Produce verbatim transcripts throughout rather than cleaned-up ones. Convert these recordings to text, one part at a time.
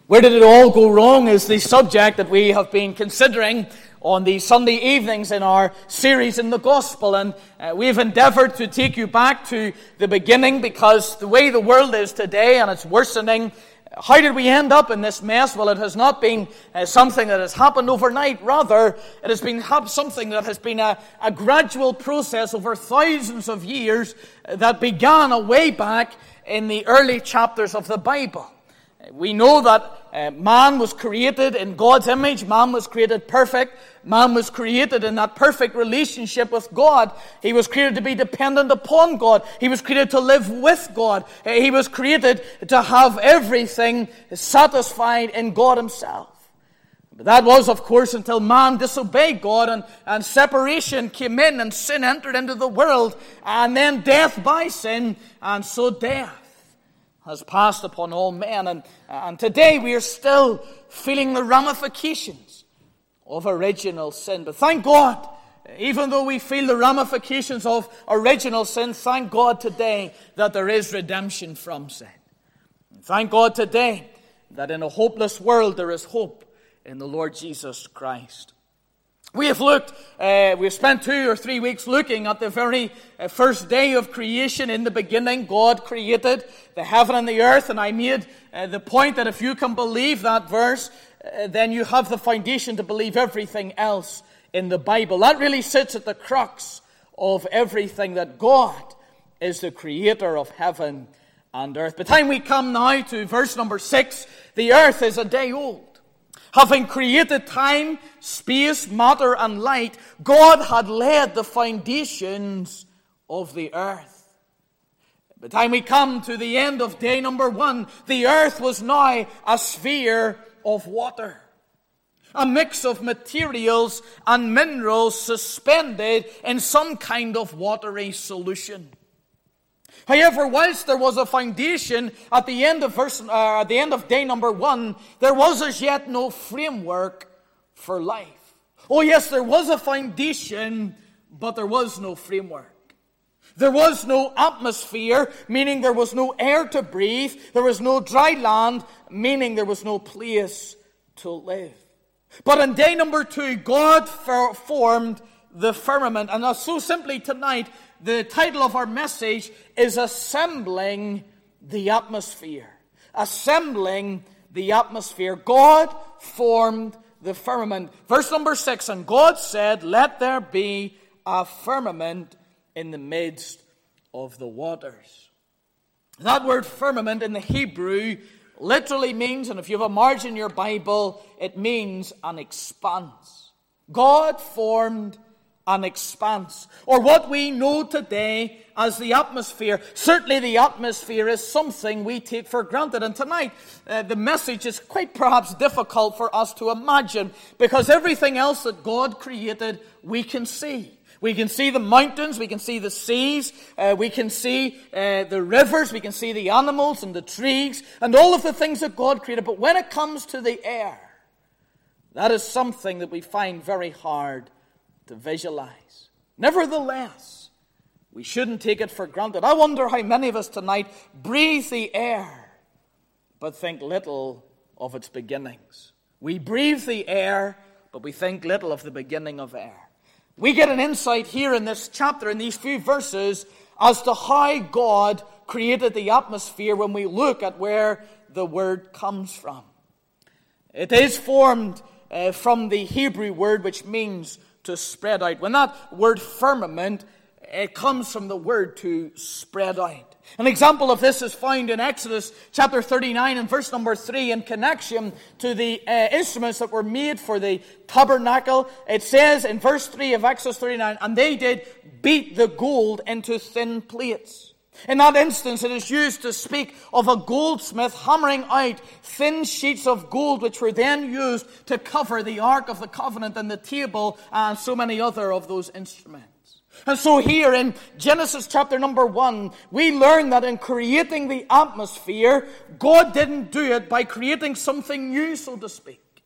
Where did it all go wrong is the subject that we have been considering on the Sunday evenings in our series in the Gospel. And uh, we've endeavored to take you back to the beginning, because the way the world is today and it's worsening, how did we end up in this mess? Well, it has not been uh, something that has happened overnight. Rather, it has been something that has been a, a gradual process over thousands of years that began a way back in the early chapters of the Bible. We know that uh, man was created in God's image. Man was created perfect. Man was created in that perfect relationship with God. He was created to be dependent upon God. He was created to live with God. Uh, he was created to have everything satisfied in God himself. But that was, of course, until man disobeyed God and, and separation came in and sin entered into the world, and then death by sin, and so death has passed upon all men. And, and today we are still feeling the ramifications of original sin. But thank God, even though we feel the ramifications of original sin, thank God today that there is redemption from sin. And thank God today that in a hopeless world there is hope in the Lord Jesus Christ. We have looked, uh, we've spent two or three weeks looking at the very uh, first day of creation. In the beginning, God created the heaven and the earth, and I made uh, the point that if you can believe that verse, uh, then you have the foundation to believe everything else in the Bible. That really sits at the crux of everything, that God is the creator of heaven and earth. By the time we come now to verse number six, the earth is a day old. Having created time, space, matter, and light, God had laid the foundations of the earth. By the time we come to the end of day number one, the earth was now a sphere of water. A mix of materials and minerals suspended in some kind of watery solution. However, whilst there was a foundation at the end of verse, uh, at the end of day number one, there was as yet no framework for life. Oh yes, there was a foundation, but there was no framework. There was no atmosphere, meaning there was no air to breathe. There was no dry land, meaning there was no place to live. But on day number two, God formed the firmament. And so simply tonight, the title of our message is Assembling the Atmosphere. Assembling the Atmosphere. God formed the firmament. Verse number six, and God said, let there be a firmament in the midst of the waters. That word firmament in the Hebrew literally means, and if you have a margin in your Bible, it means an expanse. God formed an expanse, or what we know today as the atmosphere. Certainly the atmosphere is something we take for granted. And tonight, uh, the message is quite perhaps difficult for us to imagine, because everything else that God created, we can see. We can see the mountains, we can see the seas, uh, we can see uh, the rivers, we can see the animals and the trees, and all of the things that God created. But when it comes to the air, that is something that we find very hard to visualize. Nevertheless, we shouldn't take it for granted. I wonder how many of us tonight breathe the air, but think little of its beginnings. We breathe the air, but we think little of the beginning of air. We get an insight here in this chapter, in these few verses, as to how God created the atmosphere when we look at where the word comes from. It is formed uh, from the Hebrew word which means to spread out. When that word firmament, it comes from the word to spread out. An example of this is found in Exodus chapter thirty-nine and verse number three, in connection to the uh, instruments that were made for the tabernacle. It says in verse three of Exodus thirty-nine, and they did beat the gold into thin plates. In that instance, it is used to speak of a goldsmith hammering out thin sheets of gold, which were then used to cover the Ark of the Covenant and the table and so many other of those instruments. And so here in Genesis chapter number one, we learn that in creating the atmosphere, God didn't do it by creating something new, so to speak.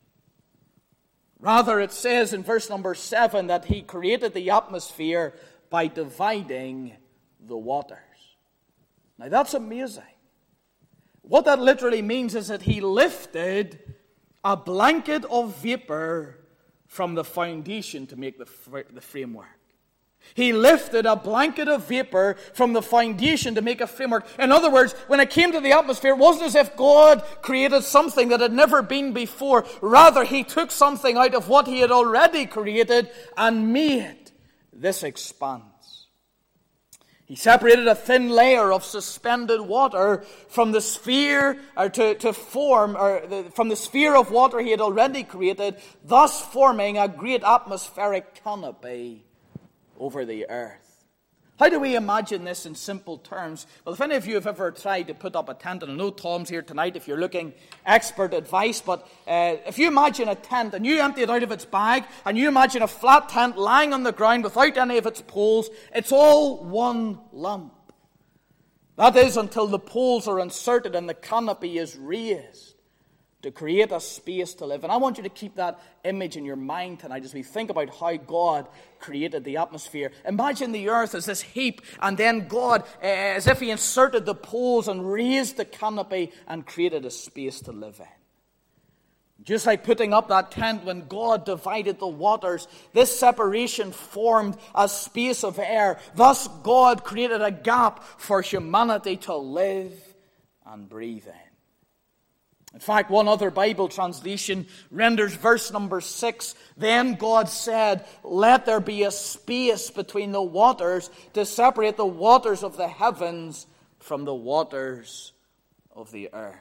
Rather, it says in verse number seven that he created the atmosphere by dividing the waters. Now that's amazing. What that literally means is that he lifted a blanket of vapor from the foundation to make the, fr- the framework. He lifted a blanket of vapor from the foundation to make a framework. In other words, when it came to the atmosphere, it wasn't as if God created something that had never been before. Rather, he took something out of what he had already created and made this expanse. He separated a thin layer of suspended water from the sphere, or to, to form, or the, from the sphere of water he had already created, thus forming a great atmospheric canopy over the earth. How do we imagine this in simple terms? Well, if any of you have ever tried to put up a tent, and I know Tom's here tonight if you're looking expert advice, but uh, if you imagine a tent and you empty it out of its bag, and you imagine a flat tent lying on the ground without any of its poles, it's all one lump. That is until the poles are inserted and the canopy is raised to create a space to live. And I want you to keep that image in your mind tonight as we think about how God created the atmosphere. Imagine the earth as this heap, and then God, uh, as if he inserted the poles and raised the canopy and created a space to live in. Just like putting up that tent when God divided the waters, this separation formed a space of air. Thus God created a gap for humanity to live and breathe in. In fact, one other Bible translation renders verse number six, "Then God said, let there be a space between the waters to separate the waters of the heavens from the waters of the earth."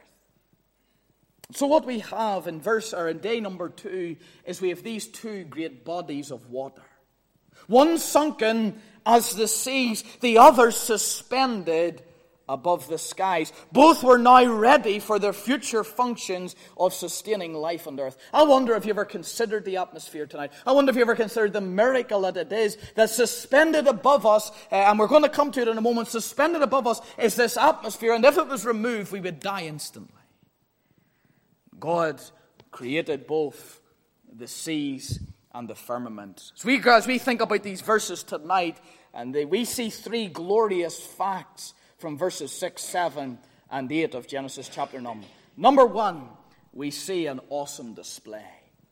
So what we have in verse or in day number two is we have these two great bodies of water. One sunken as the seas, the other suspended above the skies. Both were now ready for their future functions of sustaining life on earth. I wonder if you ever considered the atmosphere tonight. I wonder if you ever considered the miracle that it is that suspended above us, uh, and we're going to come to it in a moment, suspended above us is this atmosphere, and if it was removed, we would die instantly. God created both the seas and the firmament. As we, as we think about these verses tonight, and they, we see three glorious facts from verses six, seven, and eight of Genesis chapter number. Number one, we see an awesome display.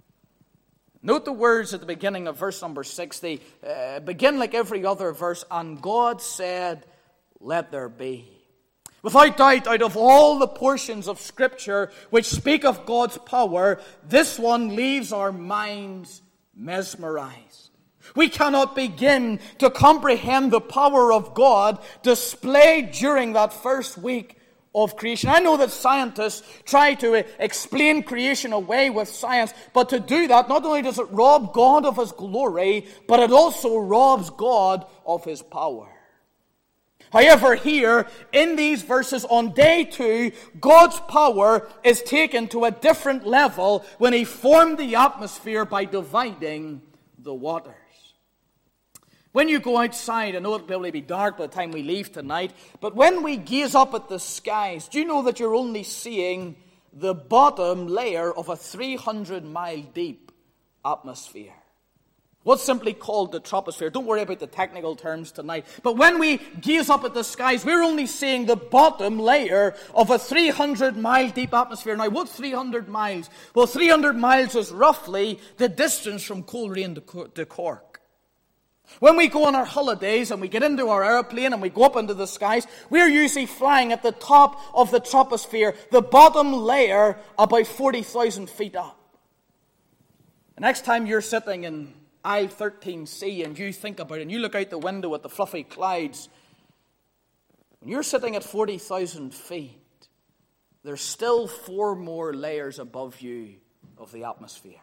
Note the words at the beginning of verse number six. They uh, begin like every other verse, "And God said, let there be." Without doubt, out of all the portions of Scripture which speak of God's power, this one leaves our minds mesmerized. We cannot begin to comprehend the power of God displayed during that first week of creation. I know that scientists try to explain creation away with science, but to do that, not only does it rob God of his glory, but it also robs God of his power. However, here in these verses on day two, God's power is taken to a different level when he formed the atmosphere by dividing the waters. When you go outside, I know it'll probably be dark by the time we leave tonight, but when we gaze up at the skies, do you know that you're only seeing the bottom layer of a three hundred mile deep atmosphere? What's simply called the troposphere. Don't worry about the technical terms tonight. But when we gaze up at the skies, we're only seeing the bottom layer of a three hundred mile deep atmosphere. Now, what's three hundred miles? Well, three hundred miles is roughly the distance from Coleraine to Cork. When we go on our holidays and we get into our airplane and we go up into the skies, we're usually flying at the top of the troposphere, the bottom layer about forty thousand feet up. The next time you're sitting in I thirteen C and you think about it and you look out the window at the fluffy clouds, when you're sitting at forty thousand feet, there's still four more layers above you of the atmosphere.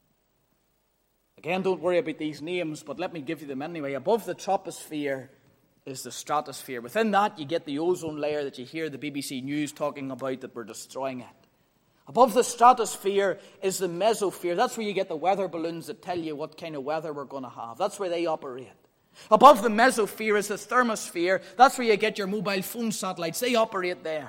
Again, don't worry about these names, but let me give you them anyway. Above the troposphere is the stratosphere. Within that, you get the ozone layer that you hear the B B C News talking about, that we're destroying it. Above the stratosphere is the mesosphere. That's where you get the weather balloons that tell you what kind of weather we're going to have. That's where they operate. Above the mesosphere is the thermosphere. That's where you get your mobile phone satellites. They operate there.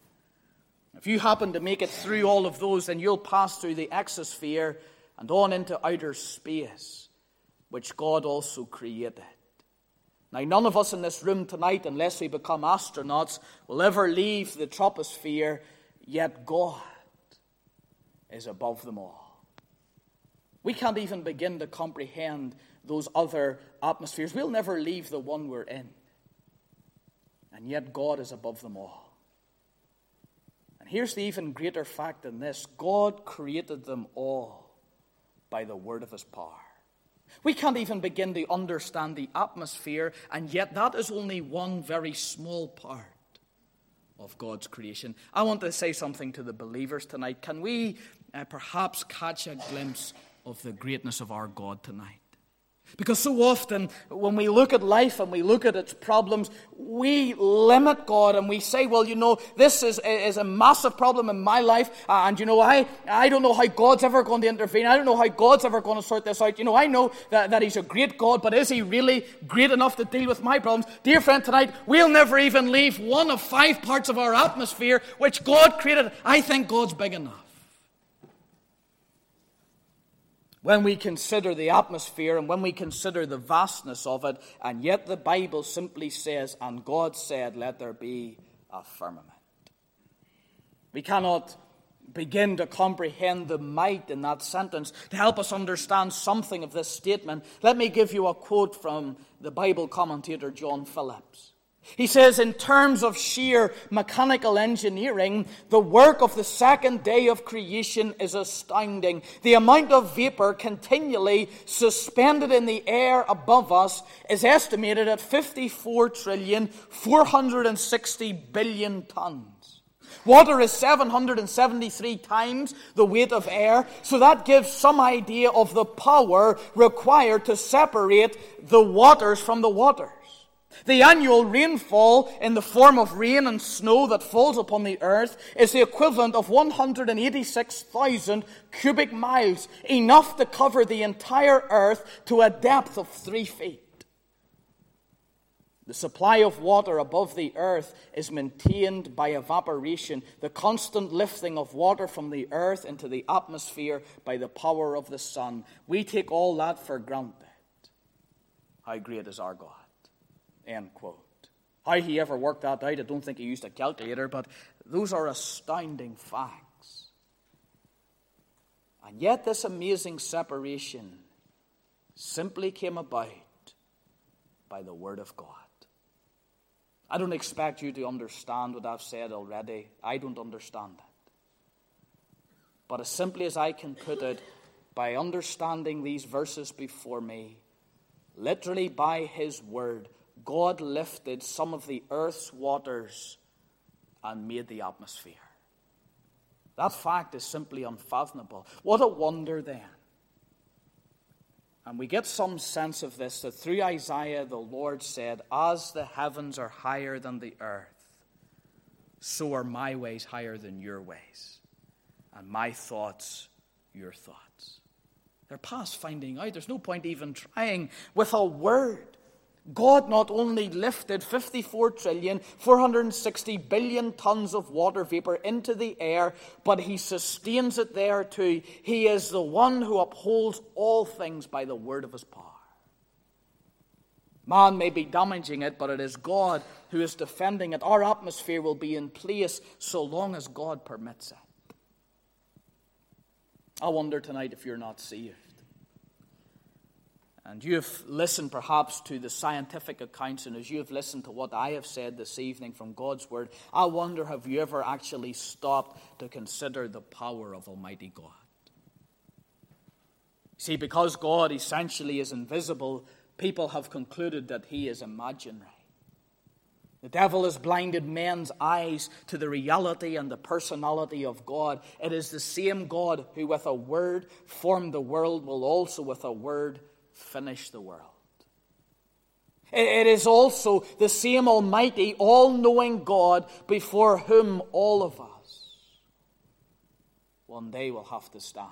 If you happen to make it through all of those, then you'll pass through the exosphere and on into outer space, which God also created. Now, none of us in this room tonight, unless we become astronauts, will ever leave the troposphere, yet God is above them all. We can't even begin to comprehend those other atmospheres. We'll never leave the one we're in. And yet God is above them all. And here's the even greater fact in this. God created them all by the word of his power. We can't even begin to understand the atmosphere, and yet that is only one very small part of God's creation. I want to say something to the believers tonight. Can we uh, perhaps catch a glimpse of the greatness of our God tonight? Because so often when we look at life and we look at its problems, we limit God and we say, well, you know, this is, is a massive problem in my life, and you know, I, I don't know how God's ever going to intervene. I don't know how God's ever going to sort this out. You know, I know that, that he's a great God, but is he really great enough to deal with my problems? Dear friend, tonight, we'll never even leave one of five parts of our atmosphere which God created. I think God's big enough. When we consider the atmosphere and when we consider the vastness of it, and yet the Bible simply says, and God said, let there be a firmament. We cannot begin to comprehend the might in that sentence. To help us understand something of this statement, let me give you a quote from the Bible commentator John Phillips. He says, in terms of sheer mechanical engineering, the work of the second day of creation is astounding. The amount of vapor continually suspended in the air above us is estimated at fifty-four trillion, four hundred sixty billion tons. Water is seven hundred seventy-three times the weight of air, so that gives some idea of the power required to separate the waters from the waters. The annual rainfall in the form of rain and snow that falls upon the earth is the equivalent of one hundred eighty-six thousand cubic miles, enough to cover the entire earth to a depth of three feet. The supply of water above the earth is maintained by evaporation, the constant lifting of water from the earth into the atmosphere by the power of the sun. We take all that for granted. How great is our God? End quote. How he ever worked that out, I don't think he used a calculator, but those are astounding facts. And yet this amazing separation simply came about by the word of God. I don't expect you to understand what I've said already. I don't understand it. But as simply as I can put it, by understanding these verses before me, literally by his word, God lifted some of the earth's waters and made the atmosphere. That fact is simply unfathomable. What a wonder then. And we get some sense of this, that through Isaiah the Lord said, as the heavens are higher than the earth, so are my ways higher than your ways, and my thoughts your thoughts. They're past finding out. There's no point even trying. With a word, God not only lifted fifty-four trillion, four hundred sixty billion tons of water vapor into the air, but he sustains it there too. He is the one who upholds all things by the word of his power. Man may be damaging it, but it is God who is defending it. Our atmosphere will be in place so long as God permits it. I wonder tonight if you're not saved. And you have listened perhaps to the scientific accounts, and as you have listened to what I have said this evening from God's word, I wonder, have you ever actually stopped to consider the power of Almighty God? See, because God essentially is invisible, people have concluded that he is imaginary. The devil has blinded men's eyes to the reality and the personality of God. It is the same God who with a word formed the world will also with a word finish the world. It is also the same almighty, all-knowing God before whom all of us one day will have to stand.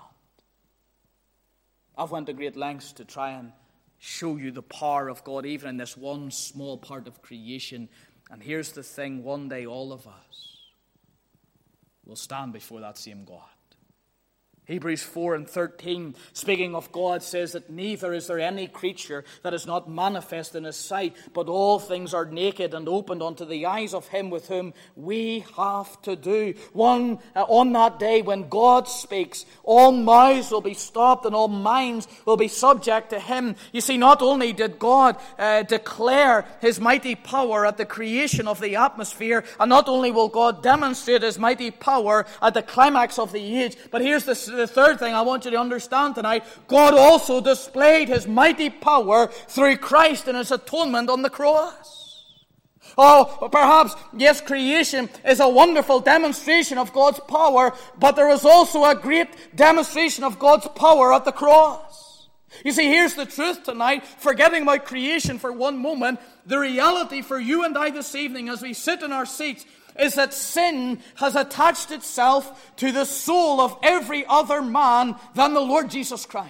I've went to great lengths to try and show you the power of God even in this one small part of creation. And here's the thing, one day all of us will stand before that same God. Hebrews four and thirteen, speaking of God, says that neither is there any creature that is not manifest in his sight, but all things are naked and opened unto the eyes of him with whom we have to do. One, uh, on that day when God speaks, all mouths will be stopped and all minds will be subject to him. You see, not only did God uh, declare his mighty power at the creation of the atmosphere, and not only will God demonstrate his mighty power at the climax of the age, but here's the The third thing I want you to understand tonight: God also displayed his mighty power through Christ and his atonement on the cross. Oh, perhaps, yes, creation is a wonderful demonstration of God's power, but there is also a great demonstration of God's power at the cross. You see, here's the truth tonight, forgetting about creation for one moment. The reality for you and I this evening as we sit in our seats is that sin has attached itself to the soul of every other man than the Lord Jesus Christ.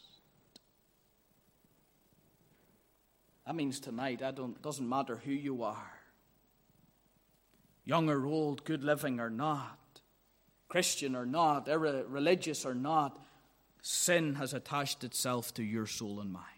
That means tonight, it doesn't matter who you are, young or old, good living or not, Christian or not, religious or not, sin has attached itself to your soul and mine.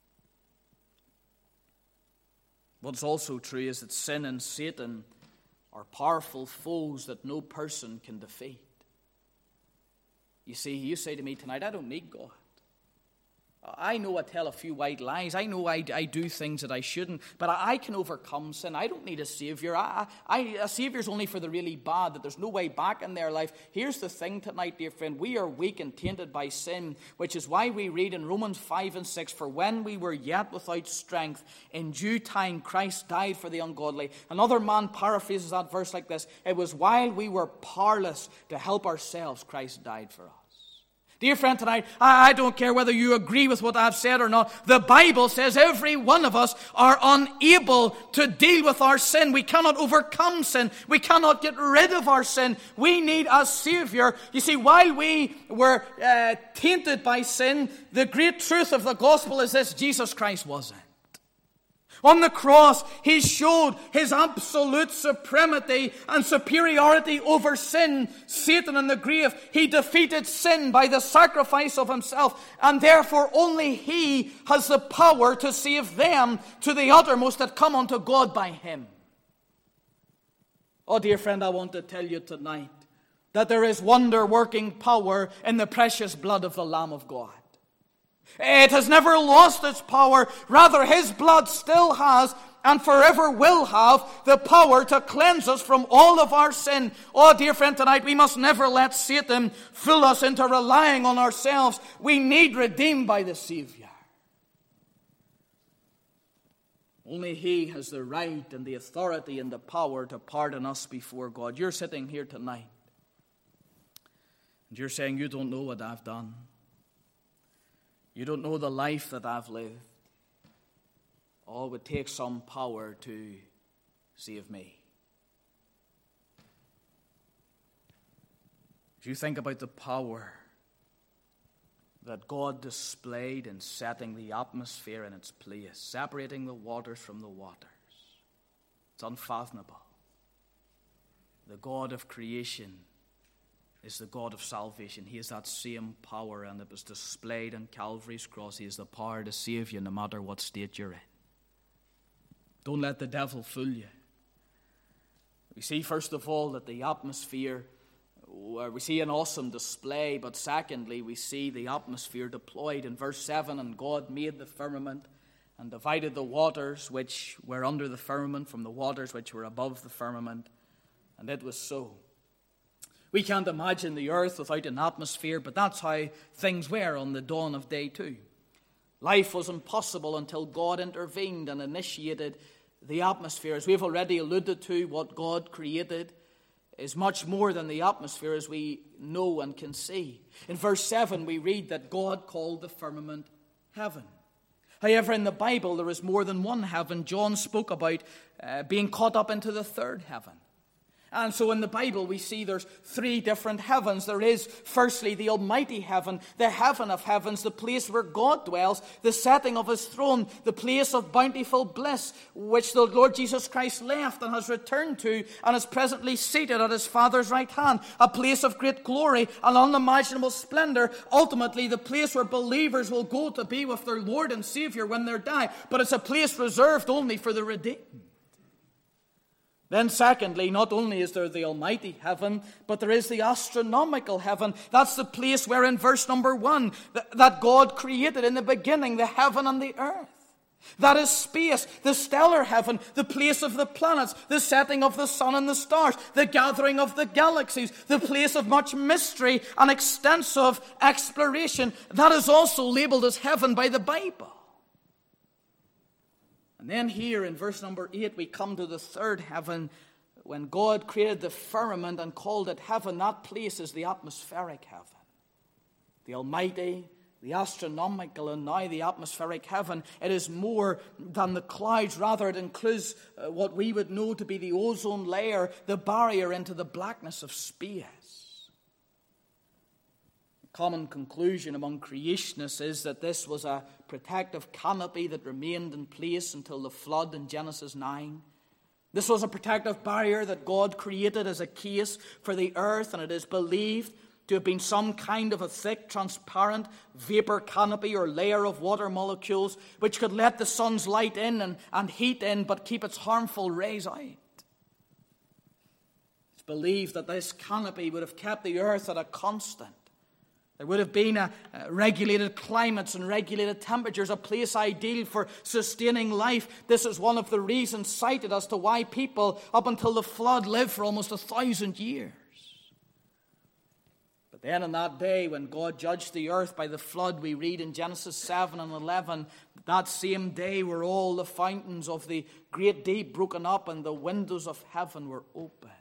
What's also true is that sin and Satan are powerful foes that no person can defeat. You see, you say to me tonight, I don't need God. I know I tell a few white lies. I know I, I do things that I shouldn't, but I, I can overcome sin. I don't need a Savior. I, I, a Savior's only for the really bad, that there's no way back in their life. Here's the thing tonight, dear friend. We are weak and tainted by sin, which is why we read in Romans five and six, for when we were yet without strength, in due time Christ died for the ungodly. Another man paraphrases that verse like this: it was while we were powerless to help ourselves, Christ died for us. Dear friend, tonight, I don't care whether you agree with what I've said or not. The Bible says every one of us are unable to deal with our sin. We cannot overcome sin. We cannot get rid of our sin. We need a Savior. You see, while we were uh, tainted by sin, the great truth of the gospel is this: Jesus Christ wasn't. On the cross, he showed his absolute supremacy and superiority over sin, Satan, and the grave. He defeated sin by the sacrifice of himself, and therefore only he has the power to save them to the uttermost that come unto God by him. Oh, dear friend, I want to tell you tonight that there is wonder-working power in the precious blood of the Lamb of God. It has never lost its power. Rather, his blood still has and forever will have the power to cleanse us from all of our sin. Oh, dear friend, tonight we must never let Satan fool us into relying on ourselves. We need redeemed by the Savior. Only he has the right and the authority and the power to pardon us before God. You're sitting here tonight and you're saying, you don't know what I've done. You don't know the life that I've lived. Oh, it would take some power to save me. If you think about the power that God displayed in setting the atmosphere in its place, separating the waters from the waters, it's unfathomable. The God of creation is the God of salvation. He has that same power, and it was displayed on Calvary's cross. He has the power to save you no matter what state you're in. Don't let the devil fool you. We see, first of all, that the atmosphere, we see an awesome display, but secondly, we see the atmosphere deployed. In verse seven, and God made the firmament and divided the waters which were under the firmament from the waters which were above the firmament, and it was so. We can't imagine the earth without an atmosphere, but that's how things were on the dawn of day two. Life was impossible until God intervened and initiated the atmosphere. As we've already alluded to, what God created is much more than the atmosphere as we know and can see. In verse seven, we read that God called the firmament heaven. However, in the Bible, there is more than one heaven. John spoke about uh, being caught up into the third heaven. And so in the Bible we see there's three different heavens. There is firstly the almighty heaven, the heaven of heavens, the place where God dwells, the setting of his throne, the place of bountiful bliss, which the Lord Jesus Christ left and has returned to and is presently seated at his Father's right hand. A place of great glory and unimaginable splendor. Ultimately the place where believers will go to be with their Lord and Savior when they die. But it's a place reserved only for the redeemed. Then secondly, not only is there the almighty heaven, but there is the astronomical heaven. That's the place where in verse number one, that God created in the beginning the heaven and the earth. That is space, the stellar heaven, the place of the planets, the setting of the sun and the stars, the gathering of the galaxies, the place of much mystery and extensive exploration. That is also labeled as heaven by the Bible. And then here in verse number eight, we come to the third heaven. When God created the firmament and called it heaven, that place is the atmospheric heaven. The almighty, the astronomical, and now the atmospheric heaven. It is more than the clouds. Rather, it includes uh, what we would know to be the ozone layer, the barrier into the blackness of space. Common conclusion among creationists is that this was a protective canopy that remained in place until the flood in Genesis nine. This was a protective barrier that God created as a case for the earth, and it is believed to have been some kind of a thick, transparent vapor canopy or layer of water molecules which could let the sun's light in and, and heat in but keep its harmful rays out. It's believed that this canopy would have kept the earth at a constant. There would have been a, a regulated climates and regulated temperatures, a place ideal for sustaining life. This is one of the reasons cited as to why people, up until the flood, lived for almost a thousand years. But then on that day, when God judged the earth by the flood, we read in Genesis seven and eleven, that same day were all the fountains of the great deep broken up and the windows of heaven were opened.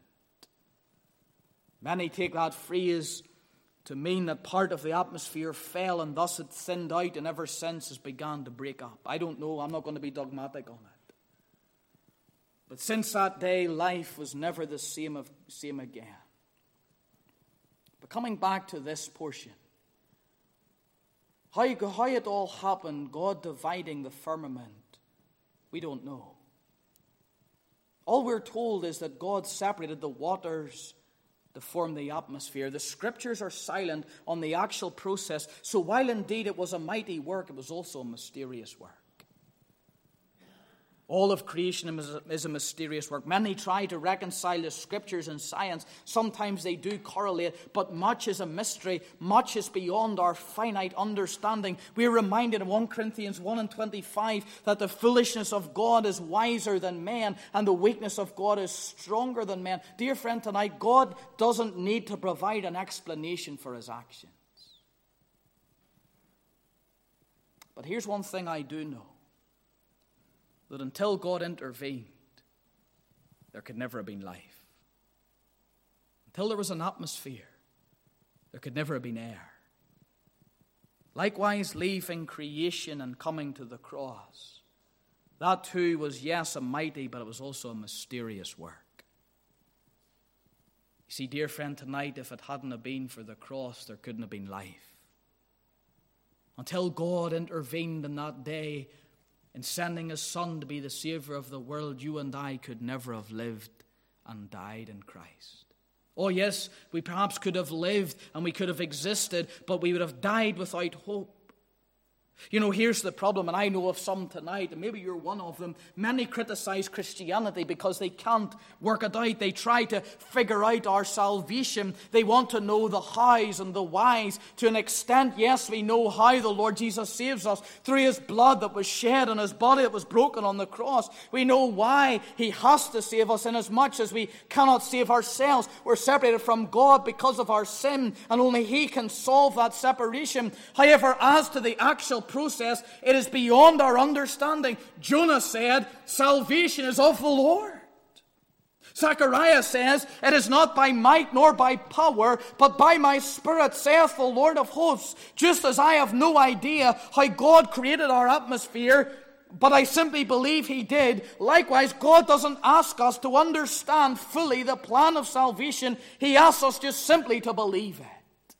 Many take that phrase to mean that part of the atmosphere fell and thus it thinned out and ever since has begun to break up. I don't know. I'm not going to be dogmatic on it. But since that day, life was never the same, of, same again. But coming back to this portion, how, how it all happened, God dividing the firmament, we don't know. All we're told is that God separated the waters to form the atmosphere. The scriptures are silent on the actual process. So while indeed it was a mighty work, it was also a mysterious work. All of creation is a mysterious work. Many try to reconcile the scriptures and science. Sometimes they do correlate, but much is a mystery. Much is beyond our finite understanding. We're reminded in First Corinthians one and twenty-five that the foolishness of God is wiser than man, and the weakness of God is stronger than man. Dear friend, tonight, God doesn't need to provide an explanation for his actions. But here's one thing I do know. That until God intervened, there could never have been life. Until there was an atmosphere, there could never have been air. Likewise, leaving creation and coming to the cross, that too was, yes, a mighty, but it was also a mysterious work. You see, dear friend, tonight, if it hadn't have been for the cross, there couldn't have been life. Until God intervened in that day, in sending his Son to be the Savior of the world, you and I could never have lived and died in Christ. Oh yes, we perhaps could have lived and we could have existed, but we would have died without hope. You know, here's the problem, and I know of some tonight, and maybe you're one of them. Many criticize Christianity because they can't work it out. They try to figure out our salvation. They want to know the hows and the whys. To an extent, yes, we know how the Lord Jesus saves us through his blood that was shed and his body that was broken on the cross. We know why he has to save us, inasmuch as we cannot save ourselves. We're separated from God because of our sin, and only he can solve that separation. However, as to the actual process, it is beyond our understanding. Jonah said, salvation is of the Lord. Zechariah says, it is not by might nor by power, but by my Spirit, saith the Lord of hosts. Just as I have no idea how God created our atmosphere, but I simply believe he did. Likewise, God doesn't ask us to understand fully the plan of salvation. He asks us just simply to believe it.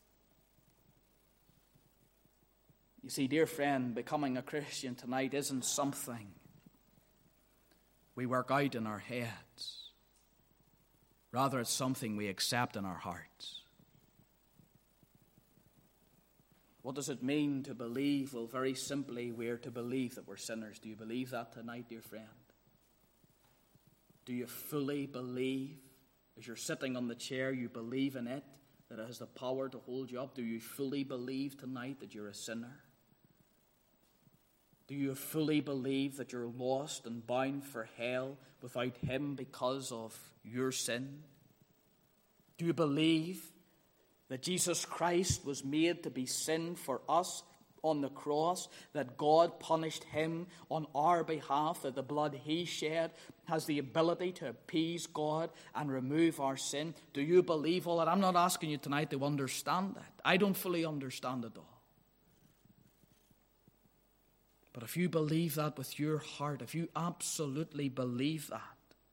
You see, dear friend, becoming a Christian tonight isn't something we work out in our heads. Rather, it's something we accept in our hearts. What does it mean to believe? Well, very simply, we're to believe that we're sinners. Do you believe that tonight, dear friend? Do you fully believe, as you're sitting on the chair, you believe in it, that it has the power to hold you up? Do you fully believe tonight that you're a sinner? Do you fully believe that you're lost and bound for hell without him because of your sin? Do you believe that Jesus Christ was made to be sin for us on the cross, that God punished him on our behalf, that the blood he shed has the ability to appease God and remove our sin? Do you believe all that? I'm not asking you tonight to understand that. I don't fully understand it all. But if you believe that with your heart, if you absolutely believe that,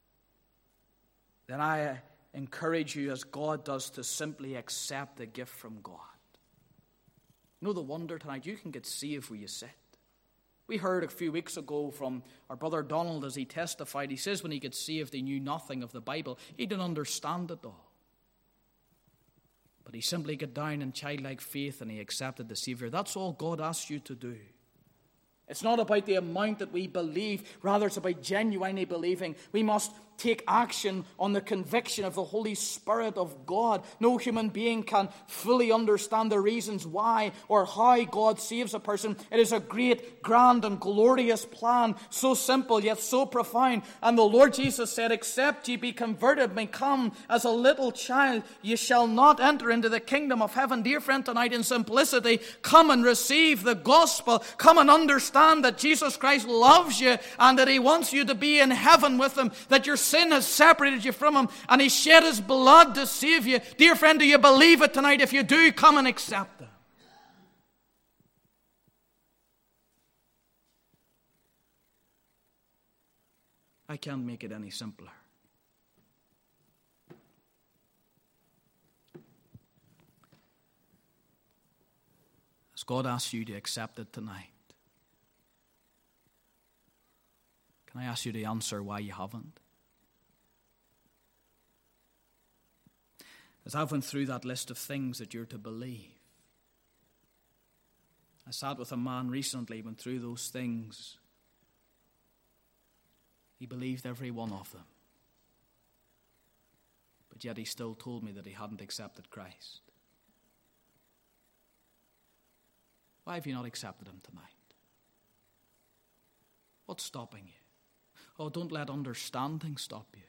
then I encourage you, as God does, to simply accept the gift from God. You know the wonder tonight, you can get saved where you sit. We heard a few weeks ago from our brother Donald as he testified. He says when he got saved, he knew nothing of the Bible. He didn't understand it all. But he simply got down in childlike faith and he accepted the Savior. That's all God asks you to do. It's not about the amount that we believe. Rather, it's about genuinely believing. We must take action on the conviction of the Holy Spirit of God. No human being can fully understand the reasons why or how God saves a person. It is a great, grand, and glorious plan, so simple yet so profound. And the Lord Jesus said, except ye be converted, become as a little child, ye shall not enter into the kingdom of heaven. Dear friend, tonight in simplicity, come and receive the gospel. Come and understand that Jesus Christ loves you and that he wants you to be in heaven with him, that your sin has separated you from him and he shed his blood to save you. Dear friend, do you believe it tonight? If you do, come and accept it. I can't make it any simpler. As God asks you to accept it tonight, can I ask you to answer why you haven't? As I went through that list of things that you're to believe, I sat with a man recently, went through those things. He believed every one of them. But yet he still told me that he hadn't accepted Christ. Why have you not accepted him tonight? What's stopping you? Oh, don't let understanding stop you.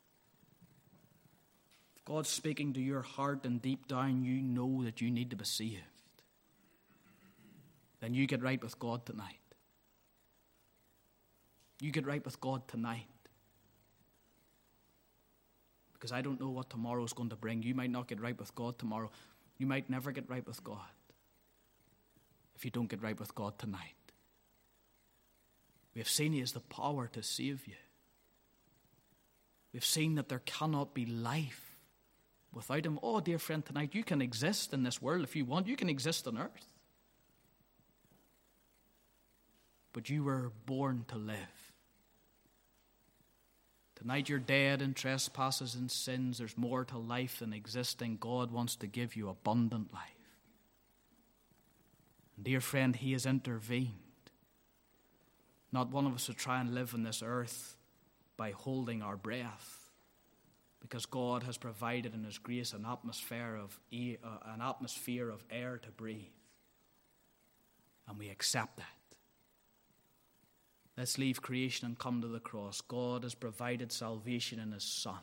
If God's speaking to your heart and deep down you know that you need to be saved, then you get right with God tonight. You get right with God tonight. Because I don't know what tomorrow's going to bring. You might not get right with God tomorrow. You might never get right with God if you don't get right with God tonight. We have seen he has the power to save you. We've seen that there cannot be life without him. Oh, dear friend, tonight you can exist in this world if you want. You can exist on earth. But you were born to live. Tonight you're dead in trespasses and sins. There's more to life than existing. God wants to give you abundant life. And dear friend, he has intervened. Not one of us should try and live on this earth by holding our breath, because God has provided in his grace an atmosphere of air, uh, an atmosphere of air to breathe. And we accept that. Let's leave creation and come to the cross. God has provided salvation in his Son.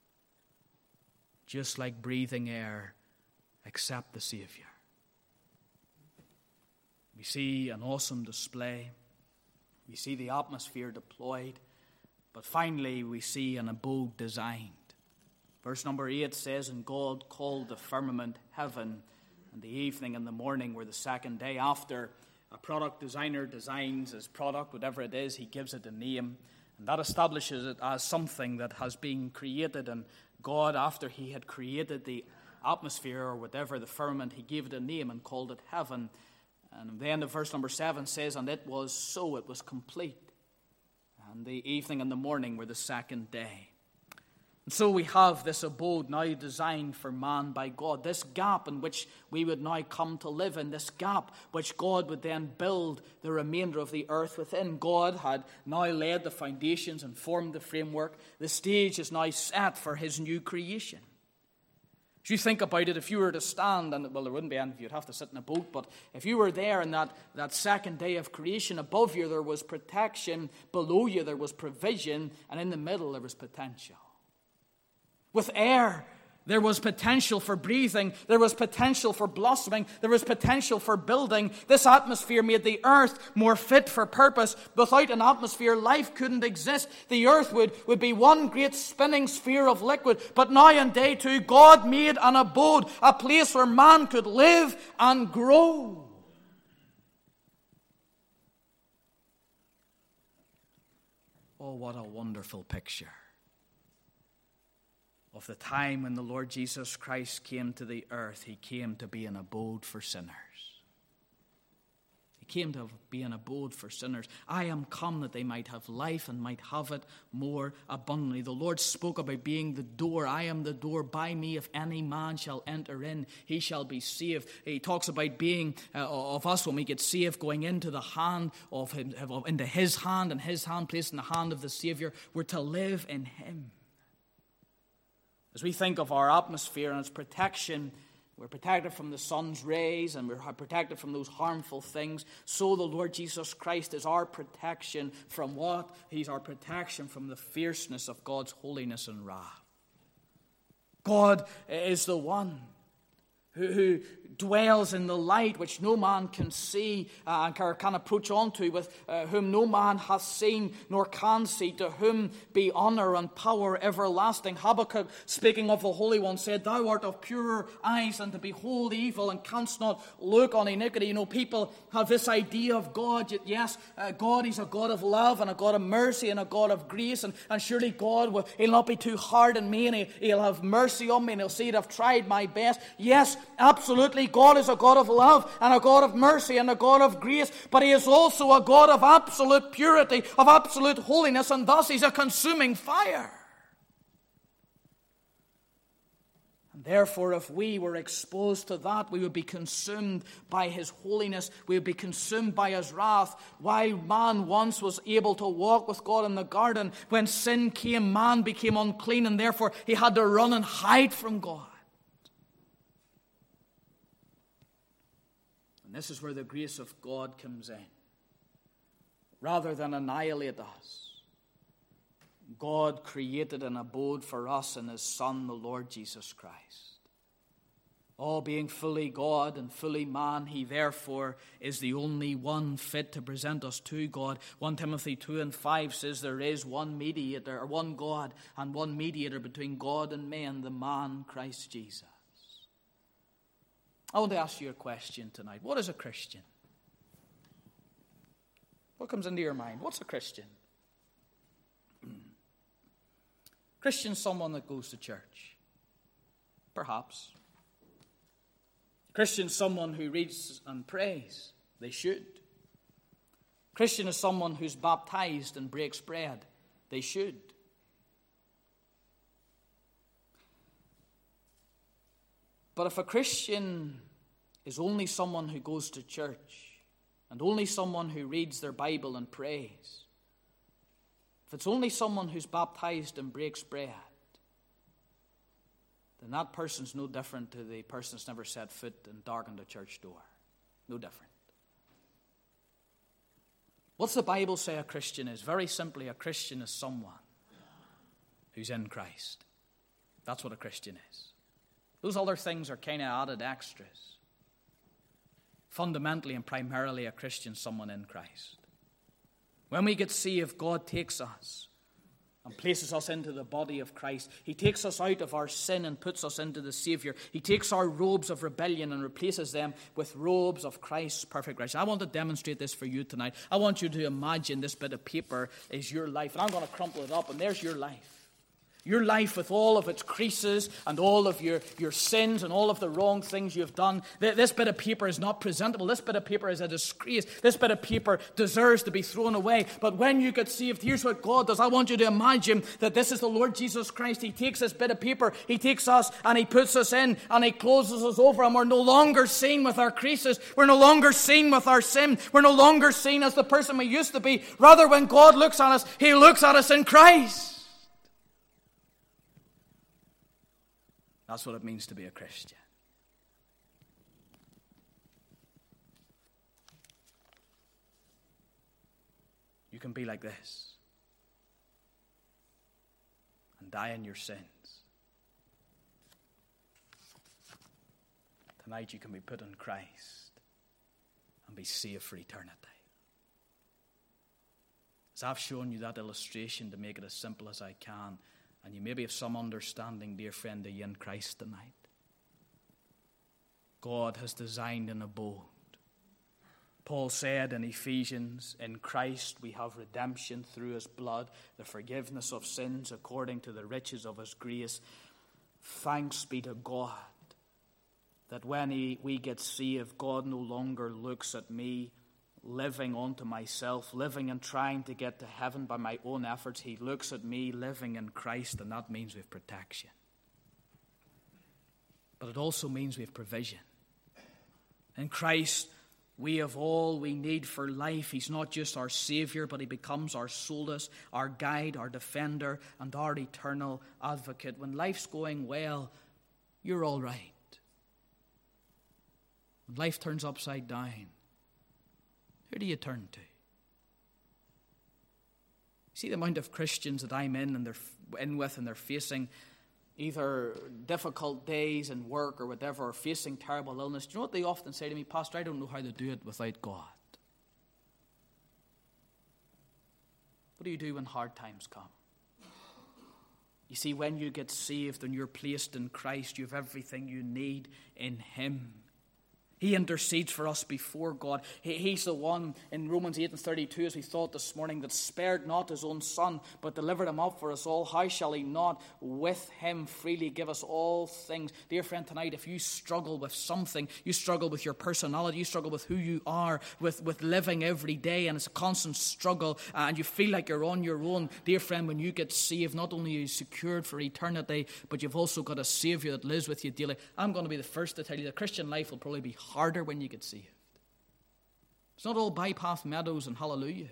Just like breathing air, accept the Savior. We see an awesome display. We see the atmosphere deployed. But finally, we see an abode designed. Verse number eight says, and God called the firmament heaven, and the evening and the morning were the second day. After a product designer designs his product, whatever it is, he gives it a name, and that establishes it as something that has been created. And God, after he had created the atmosphere or whatever, the firmament, he gave it a name and called it heaven. And the end of verse number seven says, and it was so, it was complete. And the evening and the morning were the second day. And so we have this abode now designed for man by God, this gap in which we would now come to live in, this gap which God would then build the remainder of the earth within. God had now laid the foundations and formed the framework. The stage is now set for his new creation. As you think about it, if you were to stand, and well, there wouldn't be any, you'd have to sit in a boat, but if you were there in that, that second day of creation, above you there was protection, below you there was provision, and in the middle there was potential. With air, there was potential for breathing. There was potential for blossoming. There was potential for building. This atmosphere made the earth more fit for purpose. Without an atmosphere, life couldn't exist. The earth would, would be one great spinning sphere of liquid. But now in day two, God made an abode, a place where man could live and grow. Oh, what a wonderful picture of the time when the Lord Jesus Christ came to the earth. He came to be an abode for sinners. He came to be an abode for sinners. I am come that they might have life and might have it more abundantly. The Lord spoke about being the door. I am the door. By me, if any man shall enter in, he shall be saved. He talks about being uh, of us when we get saved, going into the hand of him, into his hand, and his hand placed in the hand of the Savior. We're to live in him. As we think of our atmosphere and its protection, we're protected from the sun's rays and we're protected from those harmful things. So the Lord Jesus Christ is our protection from what? He's our protection from the fierceness of God's holiness and wrath. God is the one who, who dwells in the light which no man can see uh, and can approach unto, with uh, whom no man hath seen nor can see, to whom be honor and power everlasting. Habakkuk, speaking of the Holy One, said, thou art of purer eyes than to behold evil, and canst not look on iniquity. You know, people have this idea of God. Yes, uh, God, he's a God of love and a God of mercy and a God of grace, and, and surely God will he'll not be too hard on me, and he, he'll have mercy on me, and he'll see that I've tried my best. Yes, absolutely, God is a God of love and a God of mercy and a God of grace, but he is also a God of absolute purity, of absolute holiness, and thus he's a consuming fire. And therefore, if we were exposed to that, we would be consumed by his holiness. We would be consumed by his wrath. While man once was able to walk with God in the garden, when sin came, man became unclean, and therefore he had to run and hide from God. This is where the grace of God comes in. Rather than annihilate us, God created an abode for us in his Son, the Lord Jesus Christ. All being fully God and fully man, he therefore is the only one fit to present us to God. First Timothy two and five says there is one mediator, or one God, and one mediator between God and men, the man Christ Jesus. I want to ask you a question tonight. What is a Christian? What comes into your mind? What's a Christian? Christian is someone that goes to church. Perhaps. Christian is someone who reads and prays. They should. Christian is someone who's baptized and breaks bread. They should. But if a Christian is only someone who goes to church and only someone who reads their Bible and prays, if it's only someone who's baptized and breaks bread, then that person's no different to the person that's never set foot and darkened a church door. No different. What's the Bible say a Christian is? Very simply, a Christian is someone who's in Christ. That's what a Christian is. Those other things are kind of added extras. Fundamentally and primarily, a Christian is someone in Christ. When we get saved, God takes us and places us into the body of Christ. He takes us out of our sin and puts us into the Savior. He takes our robes of rebellion and replaces them with robes of Christ's perfect righteousness. I want to demonstrate this for you tonight. I want you to imagine this bit of paper is your life. And I'm going to crumple it up, and there's your life. Your life with all of its creases and all of your, your sins and all of the wrong things you've done. This bit of paper is not presentable. This bit of paper is a disgrace. This bit of paper deserves to be thrown away. But when you get saved, here's what God does. I want you to imagine that this is the Lord Jesus Christ. He takes this bit of paper, He takes us and He puts us in and He closes us over, and we're no longer seen with our creases. We're no longer seen with our sin. We're no longer seen as the person we used to be. Rather, when God looks at us, He looks at us in Christ. That's what it means to be a Christian. You can be like this and die in your sins. Tonight you can be put in Christ and be saved for eternity. As I've shown you that illustration to make it as simple as I can, and you maybe have some understanding, dear friend, are you in Christ tonight? God has designed an abode. Paul said in Ephesians, in Christ we have redemption through His blood, the forgiveness of sins according to the riches of His grace. Thanks be to God that when he, we get saved, God no longer looks at me living onto myself, living and trying to get to heaven by my own efforts. He looks at me living in Christ, and that means we have protection. But it also means we have provision. In Christ, we have all we need for life. He's not just our Savior, but He becomes our solace, our guide, our defender, and our eternal advocate. When life's going well, you're all right. When life turns upside down, who do you turn to? See the amount of Christians that I'm in and they're in with, and they're facing either difficult days in work or whatever, or facing terrible illness. Do you know what they often say to me? Pastor, I don't know how to do it without God. What do you do when hard times come? You see, when you get saved and you're placed in Christ, you have everything you need in Him. He intercedes for us before God. He, he's the one in Romans eight and thirty-two, as we thought this morning, that spared not His own Son, but delivered Him up for us all. How shall He not with Him freely give us all things? Dear friend, tonight, if you struggle with something, you struggle with your personality, you struggle with who you are, with, with living every day, and it's a constant struggle, and you feel like you're on your own, dear friend, when you get saved, not only are you secured for eternity, but you've also got a Savior that lives with you daily. I'm going to be the first to tell you the Christian life will probably be harder when you get saved. It's not all bypath meadows and hallelujahs.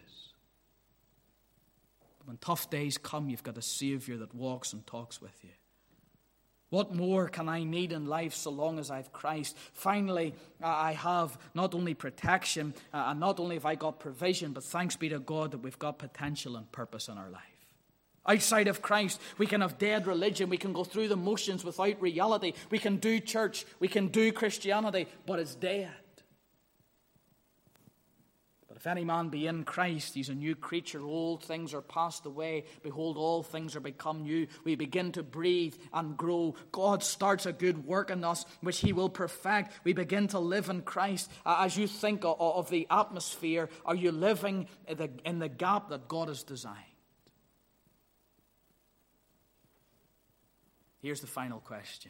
But when tough days come, you've got a Savior that walks and talks with you. What more can I need in life so long as I have Christ? Finally, I have not only protection, uh, and not only have I got provision, but thanks be to God that we've got potential and purpose in our life. Outside of Christ, we can have dead religion. We can go through the motions without reality. We can do church. We can do Christianity, but it's dead. But if any man be in Christ, he's a new creature. Old things are passed away. Behold, all things are become new. We begin to breathe and grow. God starts a good work in us, which He will perfect. We begin to live in Christ. As you think of the atmosphere, are you living in the gap that God has designed? Here's the final question.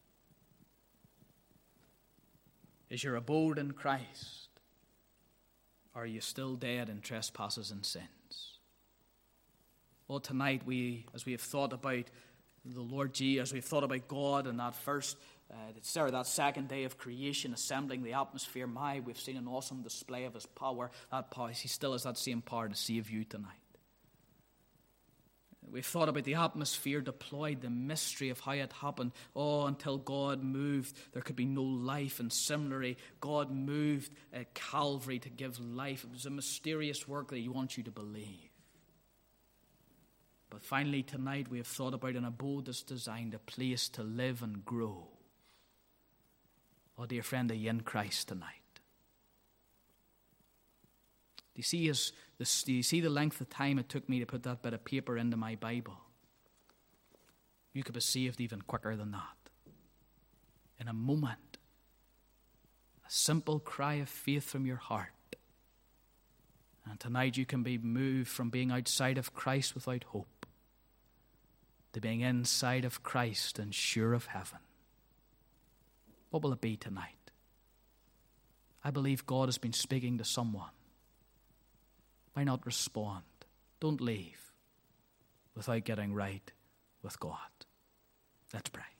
Is your abode in Christ? Or are you still dead in trespasses and sins? Well, tonight, we, as we have thought about the Lord Jesus, as we've thought about God and that first, uh, sorry, that second day of creation, assembling the atmosphere, my, we've seen an awesome display of His power. That power, He still has that same power to save you tonight. We've thought about the atmosphere deployed, the mystery of how it happened. Oh, until God moved, there could be no life. And similarly, God moved at Calvary to give life. It was a mysterious work that He wants you to believe. But finally, tonight, we have thought about an abode that's designed, a place to live and grow. Oh, dear friend, are you in Christ tonight? Do you see his, this, do you see the length of time it took me to put that bit of paper into my Bible? You could be saved even quicker than that. In a moment, a simple cry of faith from your heart. And tonight you can be moved from being outside of Christ without hope to being inside of Christ and sure of heaven. What will it be tonight? I believe God has been speaking to someone. Why not respond? Don't leave without getting right with God. Let's pray.